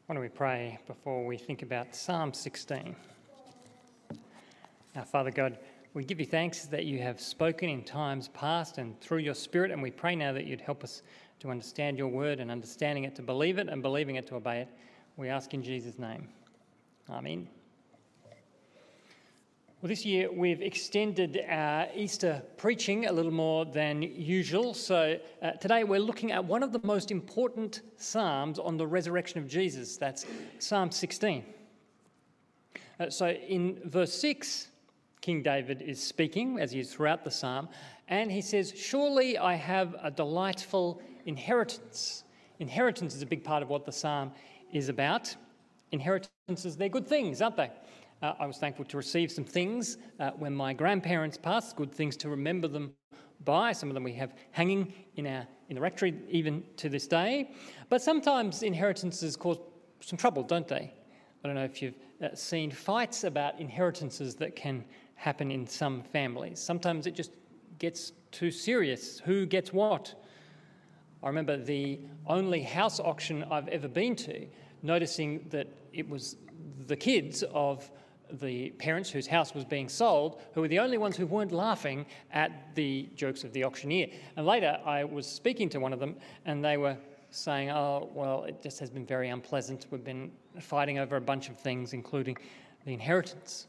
Why don't we pray before we think about Psalm 16? Our Father God, we give you thanks that you have spoken in times past and through your Spirit, and we pray now that you'd help us to understand your word and understanding it to believe it and believing it to obey it. We ask in Jesus' name. Amen. Well, this year we've extended our Easter preaching a little more than usual. So today we're looking at one of the most important psalms on the resurrection of Jesus. That's Psalm 16. So in verse 6, King David is speaking, as he is throughout the psalm, and he says, "Surely I have a delightful inheritance." Inheritance is a big part of what the psalm is about. Inheritances, they're good things, aren't they? I was thankful to receive some things when my grandparents passed, good things to remember them by. Some of them we have hanging in the rectory even to this day. But sometimes inheritances cause some trouble, don't they? I don't know if you've seen fights about inheritances that can happen in some families. Sometimes it just gets too serious. Who gets what? I remember the only house auction I've ever been to, noticing that it was the kids of the parents whose house was being sold who were the only ones who weren't laughing at the jokes of the auctioneer. And later I was speaking to one of them and they were saying, "Oh, well, it just has been very unpleasant. We've been fighting over a bunch of things, including the inheritance."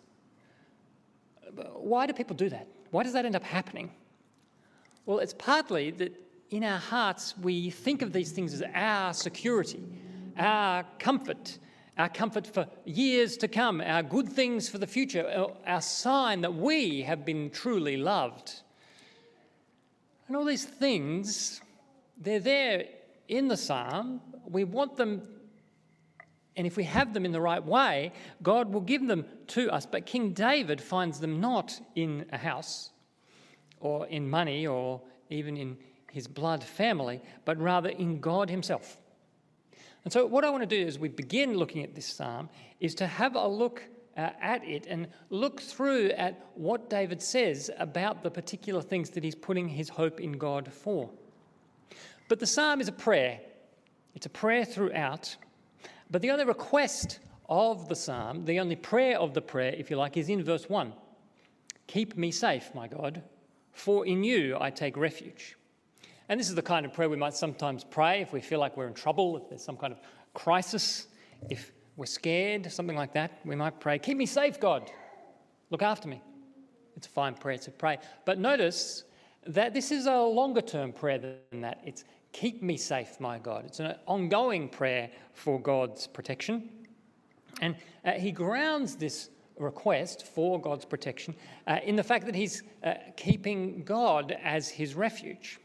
Why do people do that? Why does that end up happening? Well, it's partly that in our hearts we think of these things as our security, our comfort for years to come, our good things for the future, our sign that we have been truly loved. And all these things, they're there in the psalm. We want them, and if we have them in the right way, God will give them to us. But King David finds them not in a house or in money or even in his blood family, but rather in God himself. And so what I want to do as we begin looking at this psalm is to have a look at it and look through at what David says about the particular things that he's putting his hope in God for. But the psalm is a prayer. It's a prayer throughout. But the only request of the psalm, the only prayer of the prayer, if you like, is in verse 1. "Keep me safe, my God, for in you I take refuge." And this is the kind of prayer we might sometimes pray if we feel like we're in trouble, if there's some kind of crisis, if we're scared, something like that. We might pray, "Keep me safe, God. Look after me." It's a fine prayer to pray. But notice that this is a longer term prayer than that. It's "Keep me safe, my God." It's an ongoing prayer for God's protection. And he grounds this request for God's protection in the fact that he's keeping God as his refuge.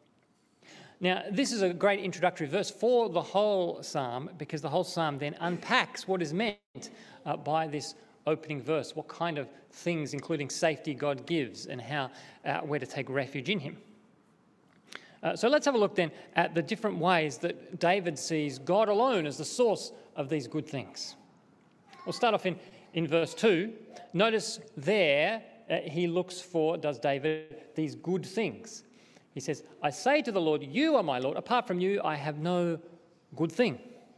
Now, this is a great introductory verse for the whole psalm because the whole psalm then unpacks what is meant by this opening verse, what kind of things, including safety, God gives and how we're to take refuge in him. So let's have a look then at the different ways that David sees God alone as the source of these good things. We'll start off in verse 2. Notice there he looks for, does David, these good things. He says, "I say to the Lord, you are my Lord. Apart from you, I have no good thing."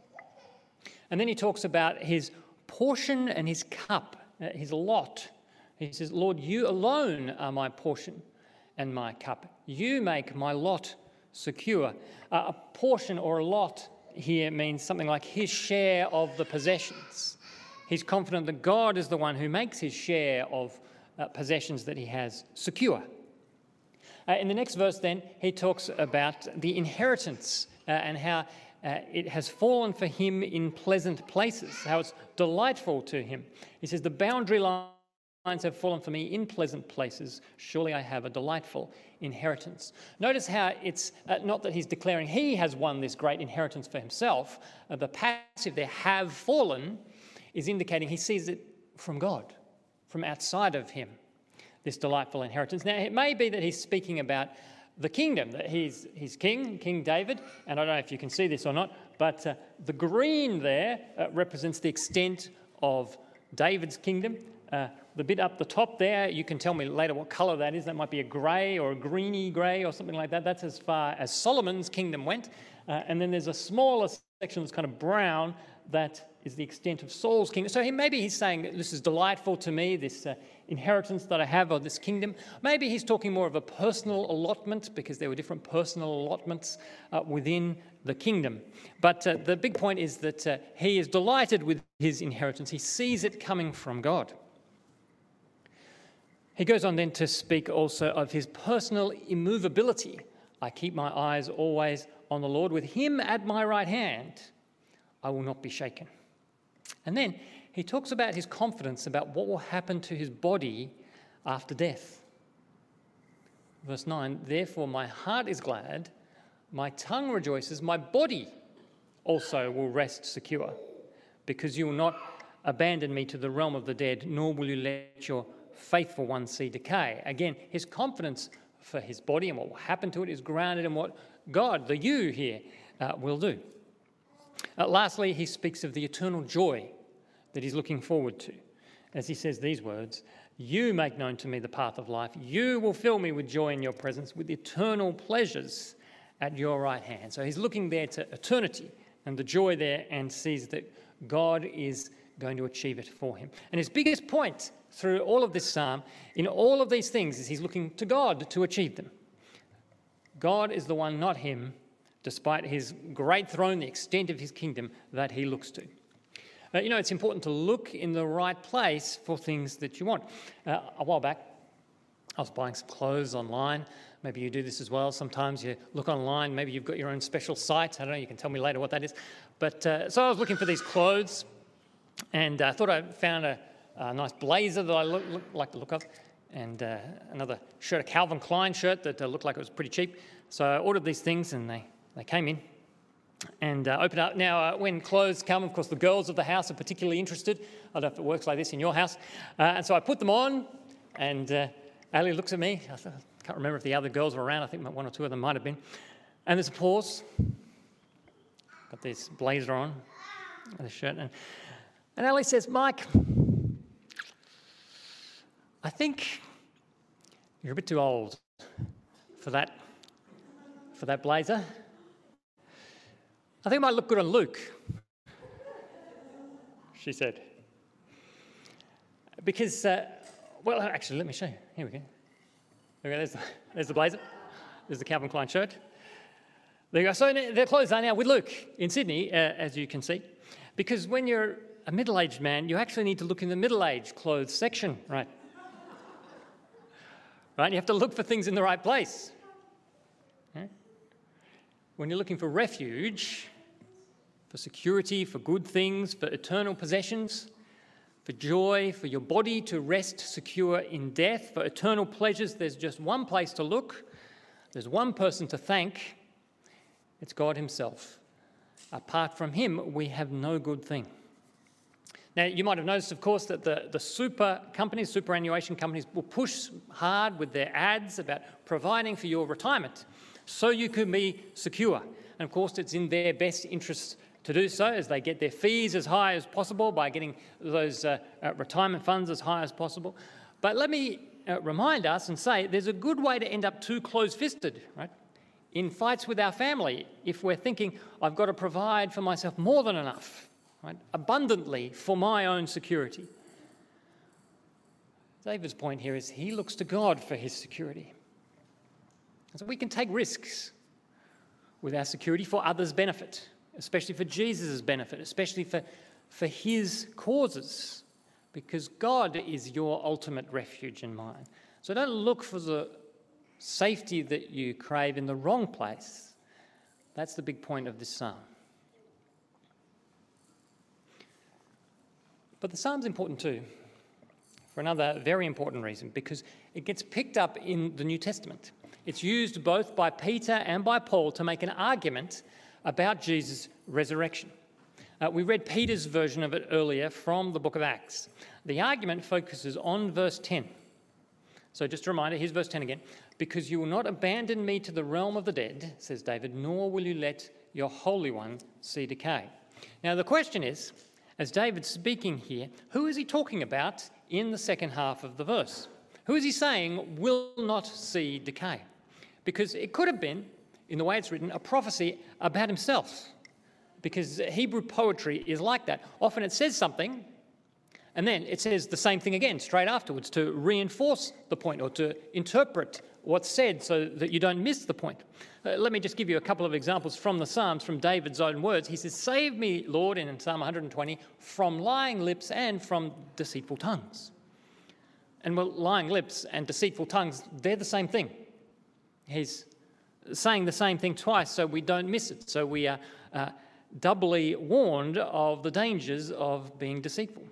And then he talks about his portion and his cup, his lot. He says, "Lord, you alone are my portion and my cup. You make my lot secure." A portion or a lot here means something like his share of the possessions. He's confident that God is the one who makes his share of possessions that he has secure. In the next verse then, he talks about the inheritance and how it has fallen for him in pleasant places, how it's delightful to him. He says, "The boundary lines have fallen for me in pleasant places. Surely I have a delightful inheritance." Notice how it's not that he's declaring he has won this great inheritance for himself. The passive there, "have fallen," is indicating he sees it from God, from outside of him. This delightful inheritance. Now, it may be that he's speaking about the kingdom, that he's King David, and I don't know if you can see this or not, but the green there represents the extent of David's kingdom. The bit up the top there, you can tell me later what colour that is. That might be a grey or a greeny grey or something like that. That's as far as Solomon's kingdom went. And then there's a smaller section that's kind of brown. that is the extent of Saul's kingdom. So maybe he's saying, this is delightful to me, this inheritance that I have of this kingdom. Maybe he's talking more of a personal allotment, because there were different personal allotments within the kingdom. But the big point is that he is delighted with his inheritance. He sees it coming from God. He goes on then to speak also of his personal immovability. I keep my eyes always on the Lord. With him at my right hand, I will not be shaken. And then he talks about his confidence about what will happen to his body after death. Verse 9, therefore my heart is glad, my tongue rejoices, my body also will rest secure, because you will not abandon me to the realm of the dead, nor will you let your faithful one see decay. Again, his confidence for his body and what will happen to it is grounded in what God, the you here, will do. Lastly, he speaks of the eternal joy that he's looking forward to, as he says these words, you make known to me the path of life. You will fill me with joy in your presence, with eternal pleasures at your right hand. So he's looking there to eternity and the joy there, and sees that God is going to achieve it for him. And his biggest point through all of this psalm, in all of these things, is he's looking to God to achieve them. God is the one, not him, despite his great throne, the extent of his kingdom, that he looks to. It's important to look in the right place for things that you want. A while back, I was buying some clothes online. Maybe you do this as well. Sometimes you look online. Maybe you've got your own special site. I don't know, you can tell me later what that is. But so I was looking for these clothes, and I thought I found a nice blazer that I like the look of, and another shirt, a Calvin Klein shirt that looked like it was pretty cheap. So I ordered these things, and they came in and opened up. Now, when clothes come, of course, the girls of the house are particularly interested. I don't know if it works like this in your house. And so I put them on, and Ali looks at me. I can't remember if the other girls were around. I think one or two of them might have been. And there's a pause. Got this blazer on, and the shirt. And Ali says, Mike, I think you're a bit too old for that blazer. I think it might look good on Luke, she said. Because, well, actually, let me show you. Here we go. Okay, there's the blazer. There's the Calvin Klein shirt. There you go. So their clothes are now with Luke in Sydney, as you can see. Because when you're a middle-aged man, you actually need to look in the middle-aged clothes section, right? Right? You have to look for things in the right place. Okay? When you're looking for refuge, for security, for good things, for eternal possessions, for joy, for your body to rest secure in death, for eternal pleasures, there's just one place to look. There's one person to thank. It's God himself. Apart from him, we have no good thing. Now, you might have noticed, of course, that the superannuation companies will push hard with their ads about providing for your retirement so you can be secure. And, of course, it's in their best interests to do so, as they get their fees as high as possible by getting those retirement funds as high as possible. But let me remind us and say there's a good way to end up too close-fisted, right? In fights with our family, if we're thinking, I've got to provide for myself more than enough, right? Abundantly for my own security. David's point here is he looks to God for his security. And so we can take risks with our security for others' benefit, especially for Jesus' benefit, especially for his causes, because God is your ultimate refuge and mine. So don't look for the safety that you crave in the wrong place. That's the big point of this psalm. But the psalm's important too, for another very important reason, because it gets picked up in the New Testament. It's used both by Peter and by Paul to make an argument about Jesus' resurrection. We read Peter's version of it earlier from the book of Acts. The argument focuses on verse 10. So just a reminder, here's verse 10 again. Because you will not abandon me to the realm of the dead, says David, nor will you let your Holy One see decay. Now the question is, as David's speaking here, who is he talking about in the second half of the verse? Who is he saying will not see decay? Because it could have been, in the way it's written, a prophecy about himself. because Hebrew poetry is like that. Often it says something, and then it says the same thing again straight afterwards to reinforce the point or to interpret what's said so that you don't miss the point. Let me just give you a couple of examples from the Psalms, from David's own words. He says, "Save me, Lord," in Psalm 120, "from lying lips and from deceitful tongues." And well, lying lips and deceitful tongues, they're the same thing. He's saying the same thing twice so we don't miss it. So we are doubly warned of the dangers of being deceitful.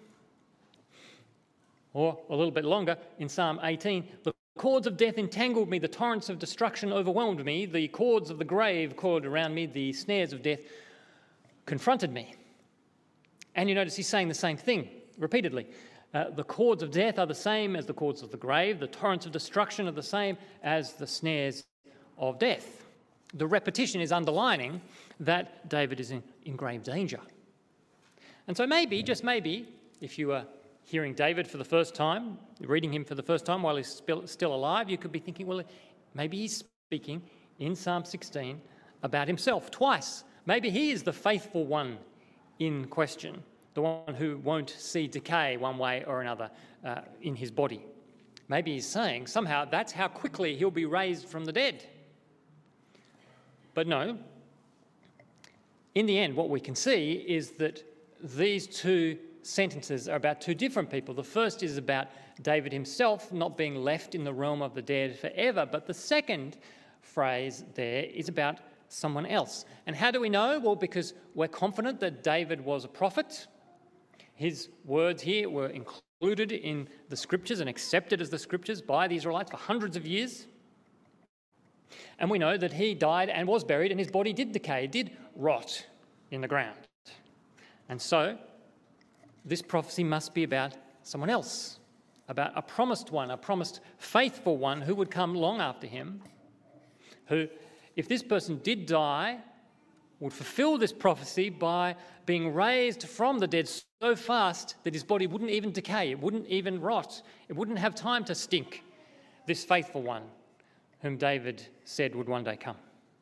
Or a little bit longer, in Psalm 18, "The cords of death entangled me, the torrents of destruction overwhelmed me, the cords of the grave coiled around me, the snares of death confronted me." And you notice he's saying the same thing repeatedly. The cords of death are the same as the cords of the grave. The torrents of destruction are the same as the snares of death. The repetition is underlining that David is in grave danger. And so maybe, just maybe, if you are hearing David for the first time, reading him for the first time while he's still alive, you could be thinking, well, maybe he's speaking in Psalm 16 about himself twice. Maybe he is the faithful one in question, the one who won't see decay one way or another in his body. Maybe he's saying somehow that's how quickly he'll be raised from the dead. But no, in the end, what we can see is that these two sentences are about two different people. The first is about David himself not being left in the realm of the dead forever, but the second phrase there is about someone else. And how do we know? Well, because we're confident that David was a prophet. His words here were included in the scriptures and accepted as the scriptures by the Israelites for hundreds of years. And we know that he died and was buried, and his body did decay, did rot in the ground. And so this prophecy must be about someone else, about a promised one, a promised faithful one who would come long after him, who, if this person did die, would fulfill this prophecy by being raised from the dead so fast that his body wouldn't even decay, it wouldn't even rot, it wouldn't have time to stink. This faithful one whom David said would one day come.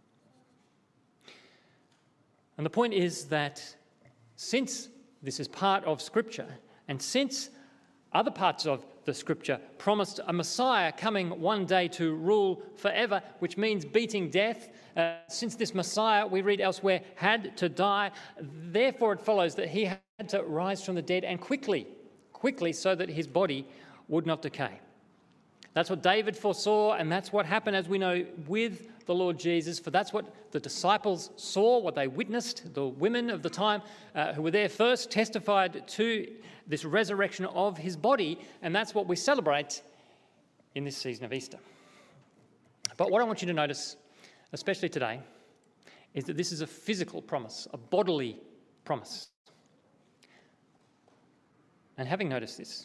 And the point is that since this is part of Scripture, and since other parts of the Scripture promised a Messiah coming one day to rule forever, which means beating death, since this Messiah, we read elsewhere, had to die, therefore it follows that he had to rise from the dead, and quickly, so that his body would not decay. That's what David foresaw, and that's what happened, as we know, with the Lord Jesus, for that's what the disciples saw, what they witnessed. The women of the time who were there first testified to this resurrection of his body, and that's what we celebrate in this season of Easter. But what I want you to notice, especially today, is that this is a physical promise, a bodily promise. And having noticed this,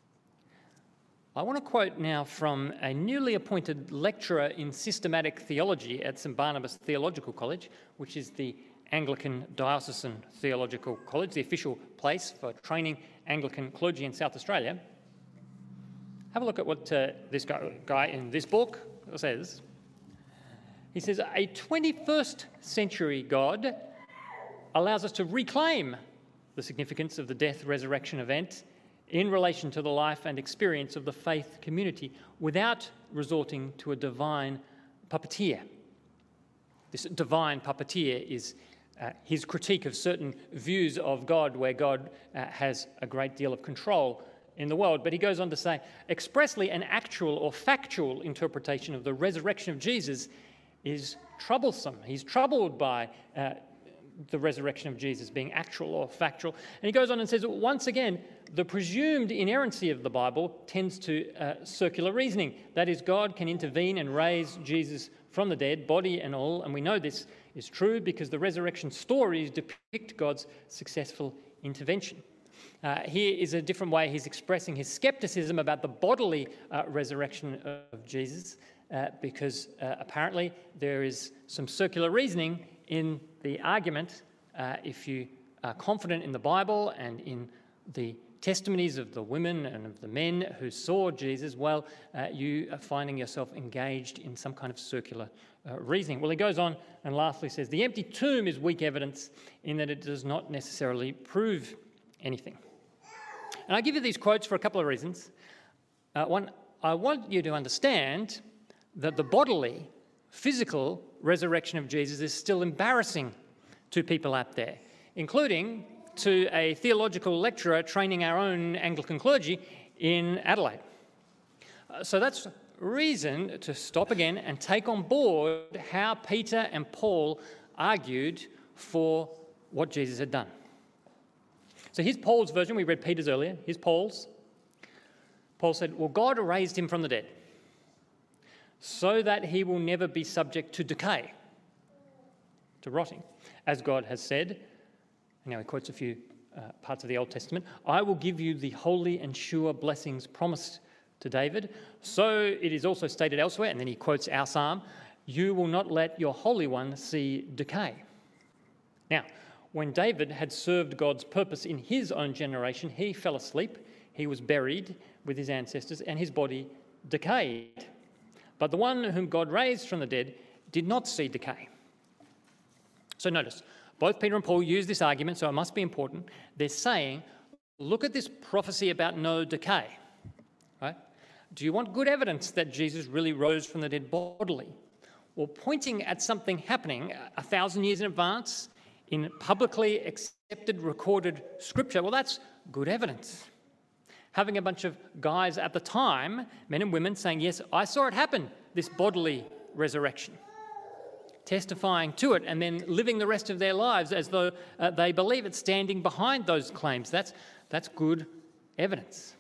I want to quote now from a newly appointed lecturer in systematic theology at St Barnabas Theological College, which is the Anglican Diocesan Theological College, the official place for training Anglican clergy in South Australia. Have a look at what this guy in this book says. He says, a 21st century God allows us to reclaim the significance of the death-resurrection event in relation to the life and experience of the faith community without resorting to a divine puppeteer. This divine puppeteer is his critique of certain views of God, where God has a great deal of control in the world. But he goes on to say, expressly an actual or factual interpretation of the resurrection of Jesus is troublesome. He's troubled by the resurrection of Jesus being actual or factual. And he goes on and says, once again, the presumed inerrancy of the Bible tends to circular reasoning. That is, God can intervene and raise Jesus from the dead, body and all, and we know this is true because the resurrection stories depict God's successful intervention. Here is a different way he's expressing his skepticism about the bodily resurrection of Jesus, because apparently there is some circular reasoning in the argument if you are confident in the Bible and in the testimonies of the women and of the men who saw Jesus, well, you are finding yourself engaged in some kind of circular reasoning. Well, he goes on and lastly says, the empty tomb is weak evidence in that it does not necessarily prove anything. And I give you these quotes for a couple of reasons. One, I want you to understand that the bodily, physical resurrection of Jesus is still embarrassing to people out there, including to a theological lecturer training our own Anglican clergy in Adelaide. So that's reason to stop again and take on board how Peter and Paul argued for what Jesus had done. So here's Paul's version. We read Peter's earlier. Here's Paul's. Paul said, well, God raised him from the dead so that he will never be subject to decay, to rotting, as God has said. Now he quotes a few parts of the Old Testament. I will give you the holy and sure blessings promised to David. So it is also stated elsewhere, and then he quotes our psalm, you will not let your Holy One see decay. Now, when David had served God's purpose in his own generation, he fell asleep, he was buried with his ancestors, and his body decayed. But the one whom God raised from the dead did not see decay. So notice, both Peter and Paul use this argument, so it must be important. They're saying, look at this prophecy about no decay. Right? Do you want good evidence that Jesus really rose from the dead bodily? Well, pointing at something happening 1,000 years in advance in publicly accepted, recorded scripture, well, that's good evidence. Having a bunch of guys at the time, men and women, saying, yes, I saw it happen, this bodily resurrection, testifying to it and then living the rest of their lives as though they believe it, standing behind those claims. That's good evidence.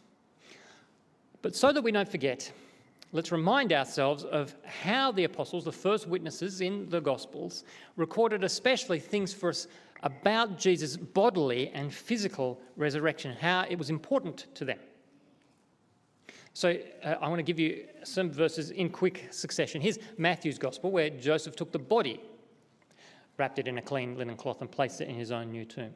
But so that we don't forget, let's remind ourselves of how the apostles, the first witnesses in the Gospels, recorded especially things for us about Jesus' bodily and physical resurrection, how it was important to them. So I want to give you some verses in quick succession. Here's Matthew's Gospel, where Joseph took the body, wrapped it in a clean linen cloth and placed it in his own new tomb.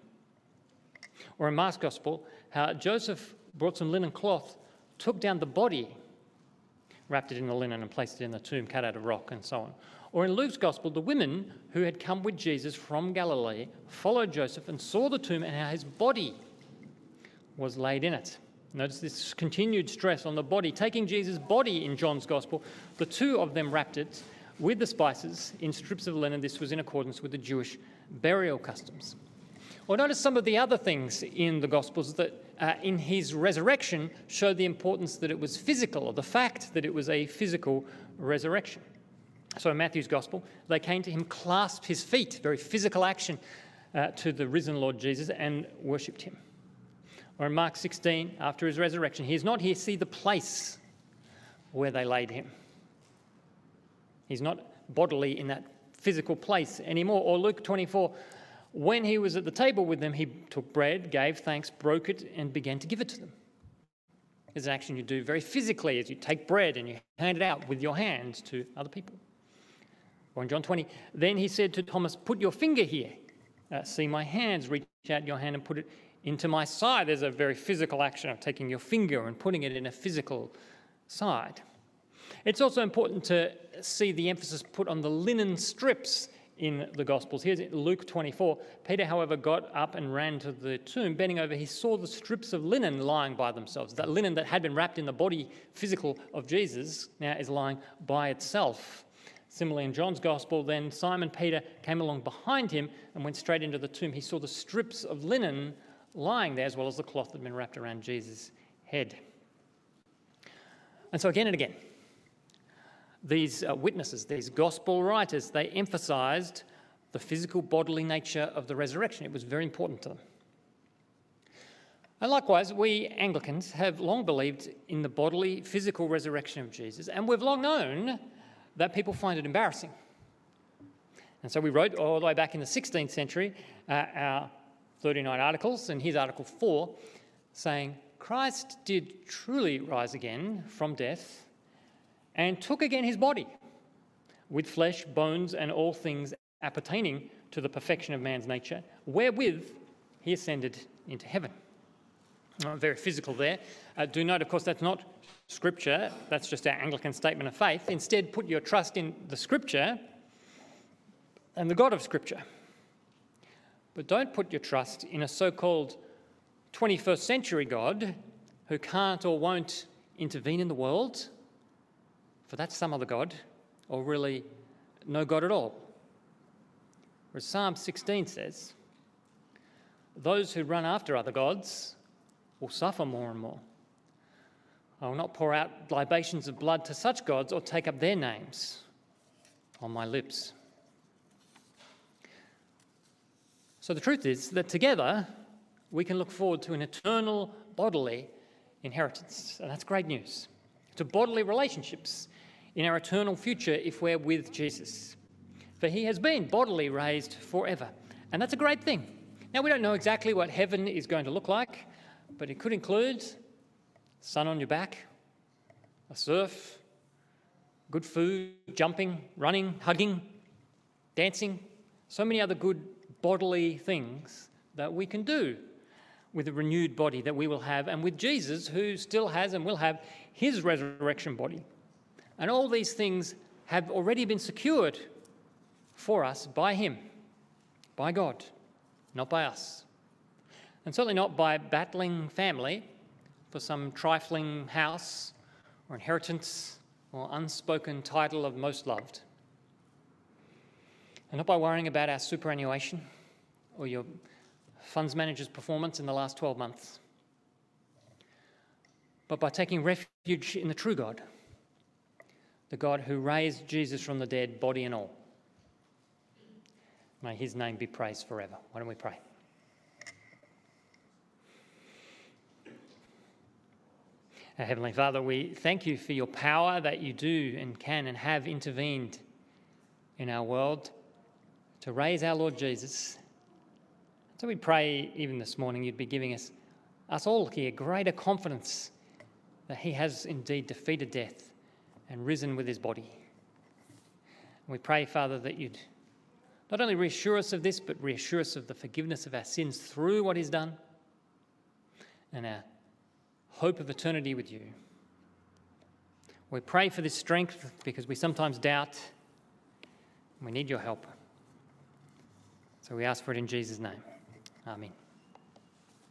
Or in Mark's Gospel, how Joseph brought some linen cloth, took down the body, wrapped it in the linen and placed it in the tomb cut out of rock, and so on. Or in Luke's Gospel, the women who had come with Jesus from Galilee followed Joseph and saw the tomb and how his body was laid in it. Notice this continued stress on the body. Taking Jesus' body in John's Gospel, the two of them wrapped it with the spices in strips of linen. This was in accordance with the Jewish burial customs. Well, notice some of the other things in the Gospels that in his resurrection show the importance that it was physical, or the fact that it was a physical resurrection. So in Matthew's Gospel, they came to him, clasped his feet, very physical action to the risen Lord Jesus, and worshipped him. Or in Mark 16, after his resurrection, he is not here, see the place where they laid him. He's not bodily in that physical place anymore. Or Luke 24, when he was at the table with them, he took bread, gave thanks, broke it, and began to give it to them. It's an action you do very physically, as you take bread and you hand it out with your hands to other people. Or in John 20, then he said to Thomas, put your finger here. See my hands, reach out your hand and put it into my side. There's a very physical action of taking your finger and putting it in a physical side. It's also important to see the emphasis put on the linen strips in the Gospels. Here's Luke 24. Peter, however, got up and ran to the tomb. Bending over, he saw the strips of linen lying by themselves. That linen that had been wrapped in the body physical of Jesus now is lying by itself. Similarly, in John's Gospel, then Simon Peter came along behind him and went straight into the tomb. He saw the strips of linen lying there, as well as the cloth that had been wrapped around Jesus' head. And so again and again, these witnesses, these gospel writers, they emphasised the physical bodily nature of the resurrection. It was very important to them. And likewise, we Anglicans have long believed in the bodily, physical resurrection of Jesus, and we've long known that people find it embarrassing. And so we wrote all the way back in the 16th century our 39 articles, and here's Article 4, saying, Christ did truly rise again from death and took again his body, with flesh, bones, and all things appertaining to the perfection of man's nature, wherewith he ascended into heaven. Very physical there. Do note, of course, that's not Scripture. That's just our Anglican statement of faith. Instead, put your trust in the Scripture and the God of Scripture. But don't put your trust in a so-called 21st century God who can't or won't intervene in the world, for that's some other God, or really no God at all. Whereas Psalm 16 says, those who run after other gods will suffer more and more. I will not pour out libations of blood to such gods or take up their names on my lips. So the truth is that together we can look forward to an eternal bodily inheritance, and that's great news. To bodily relationships in our eternal future if we're with Jesus. For he has been bodily raised forever, and that's a great thing. Now, we don't know exactly what heaven is going to look like, but it could include sun on your back, a surf, good food, jumping, running, hugging, dancing, so many other good bodily things that we can do with a renewed body that we will have, and with Jesus, who still has and will have his resurrection body. And all these things have already been secured for us by him, by God, not by us. And certainly not by battling family for some trifling house or inheritance or unspoken title of most loved. And not by worrying about our superannuation or your funds manager's performance in the last 12 months, but by taking refuge in the true God, the God who raised Jesus from the dead, body and all. May his name be praised forever. Why don't we pray? Our Heavenly Father, we thank you for your power that you do and can and have intervened in our world to raise our Lord Jesus. So we pray even this morning you'd be giving us all here greater confidence that he has indeed defeated death and risen with his body. We pray, Father, that you'd not only reassure us of this, but reassure us of the forgiveness of our sins through what he's done and our hope of eternity with you. We pray for this strength because we sometimes doubt and we need your help. So we ask for it in Jesus' name. Amen.